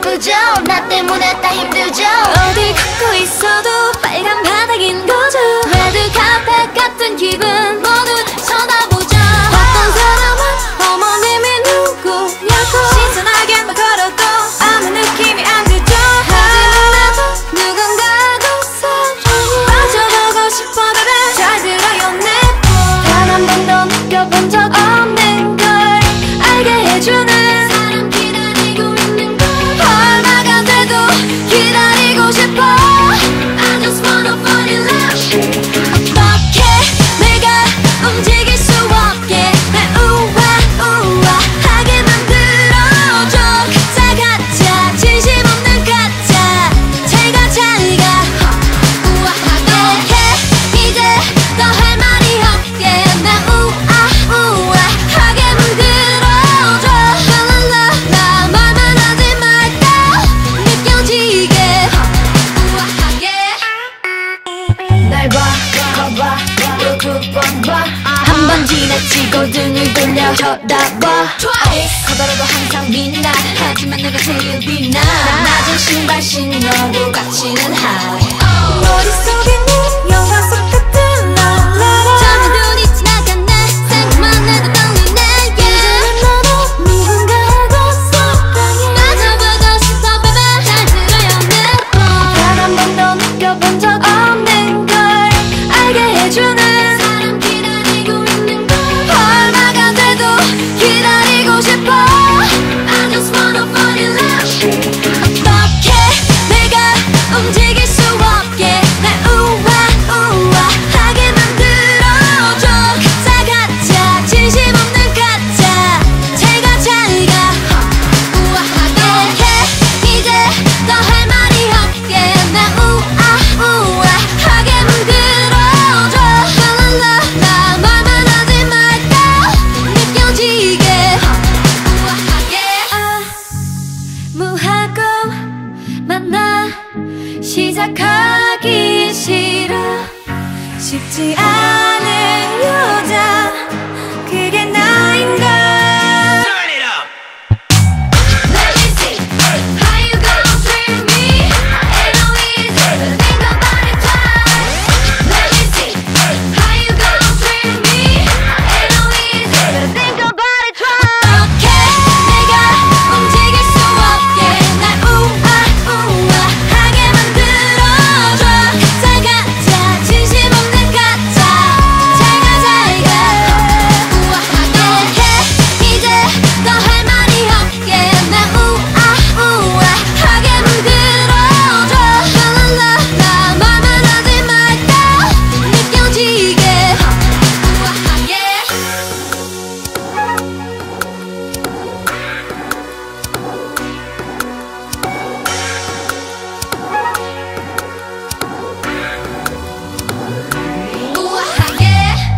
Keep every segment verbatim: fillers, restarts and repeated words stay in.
바쁘죠. 나 때문에 다 힘들죠. 어디 걷고 있어도 빨간 바닥인 거죠. 레드 카펫 같은 기분 모두 쳐다보죠. 어떤 사람은 어머님이 누구냐고 신선하게 막 걸어도 아무 느낌이 안 들죠. 하지만 나도 누군가하고 사랑에 빠져보고 싶어 baby. 잘 들어요 내 단 한 번도 느껴본 적 없는 걸 알게 해주는 사람 기다리고 있는 걸 얼마가 돼도 기다리고 싶어. I just wanna fall in love. 어떻게 내가 움직일 수 없게 날 우아우아하게 만들어줘. 가짜 가짜 진심 없는 가짜 제가 잘가 우아하게 이제 더 할 말이 없게 날 우아우아하게 만들어줘. 랄랄라 말만 하지 말까 느껴지게 우아하게 날 봐, 봐봐, 또 두 번 봐. 한 번 지나치고 등을 돌려 쳐다봐. Twice. 커다라도 항상 빛나. 하지만 내가 제일 빛나. 낮은 신발 신어도 갇히는 high. 머릿속에 네 영화 속 같은 랄라라. 잠에 눈이 지나갔네. 생각만 해도 떨리네. 이제는 나도 누군가하고 사랑해 빠져보고 싶어 baby. 잘 들어요 내 단 한 번도 느껴본 적 없는 걸 알게 해주는 사람 기다리고 있는 걸 얼마가 돼도 기다리고 싶어. I just wanna fall in love. 어떻게 내가 움직일 수 없게 날 우아우아하게 만들어줘. 가짜 가짜 진심 없는 가짜 제가 잘가 우아하게 이제 더 할 말이 없게 날 우아우아하게 만들어줘. 랄랄라 말만 하지 말까 느껴지게 우아하게 무하고 만나 시작하기 싫어. 쉽지 않은 여자 그게 나인가. Let me see how you gonna treat me. Ain't no easy, but think about it twice. Let me see how you gonna treat me. Ain't no easy, but think about it twice. 어떻게 내가 움직일 수 없게 날 우아우아하게 만들어줘. 가짜 가짜 진심 없는 가짜 제가 잘가 우아하게 이제 더 할 말이 없게 날 우아우아하게 만들어줘. 랄랄라 말만 하지 말까 느껴지게 우아하게 우아하게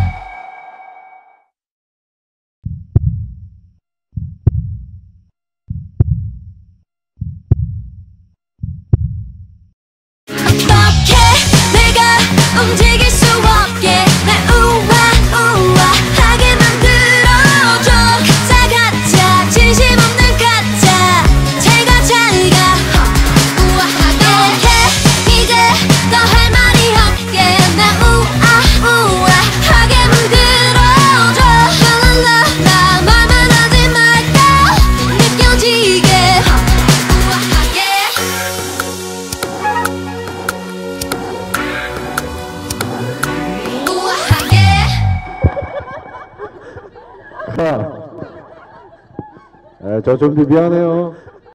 어떻게 내가 움직일 수 없게 날 우아우아하게 만들어줘. 가짜 가짜 진심 없는 가짜 제가 잘가 우아하게 이제 더 할 말이 없게 날 우아우아하게 만들어줘. 랄랄라 말만 하지 말까 느껴지게 우아하게 우아하게 자, 저 좀비 미안해요.